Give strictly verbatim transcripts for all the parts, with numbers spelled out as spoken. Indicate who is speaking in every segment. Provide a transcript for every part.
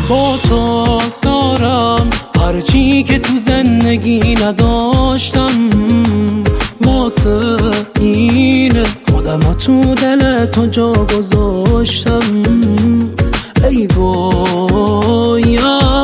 Speaker 1: با تو دارم هرچی که تو زندگی نداشتم، واسه اینه خودمو تو دل تو جا گذاشتم. ای وای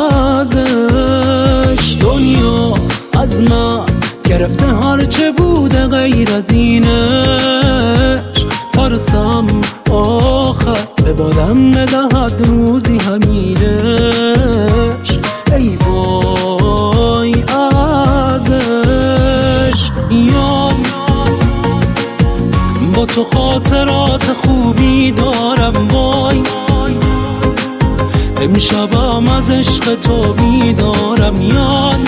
Speaker 1: ازش، دنیا از من گرفته هرچه بوده غیر از اینش. ترسم آخر به بادم ندهد روزی همینش. ای وای ازش، یاد با تو خاطرات خوبی دارم. وای امشبم از عشق تو بیدارم. یاد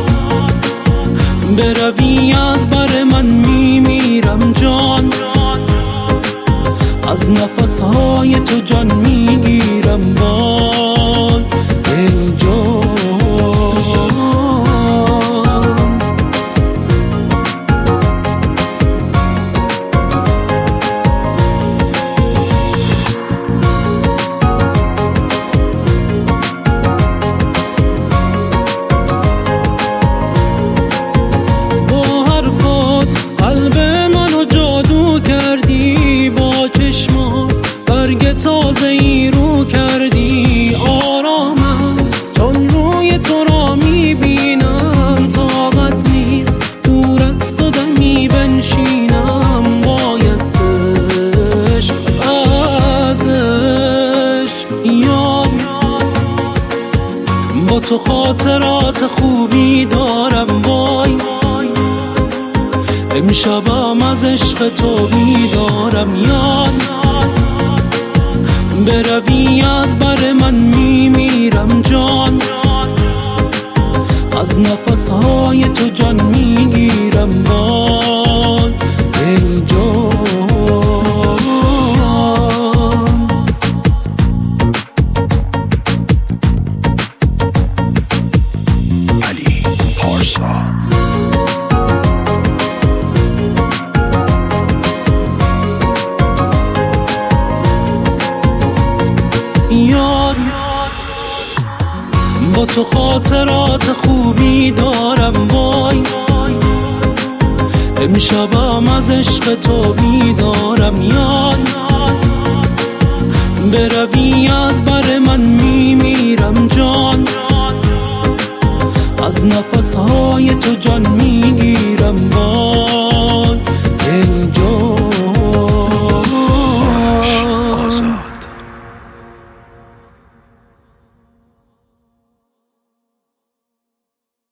Speaker 1: بروی از بر من میمیرم جان، از نفسهای تو جان میگیرم. وای ای جان، با حرفات قلب منو جادو کردی، با چشمات برگ تازه ای رو کردی. آرامم چون روی تو را میبینم، طاقت نیست دور از تو دمی بنشینم. وای از عشق ازش، یاد با تو خاطرات خوبی دارم. وای امشبم از عشق تو بیدارم. یاد بروی از بر من میمیرم جان، از نفسهای تو جان میگیرم. وای ای جان.
Speaker 2: علی پارسا.
Speaker 1: یاد با تو خاطرات خوبی دارم. وای امشبم از عشق تو بیدارم. یاد بروی از بر من میمیرم جان، از نفسهای تو جان میگیرم. وای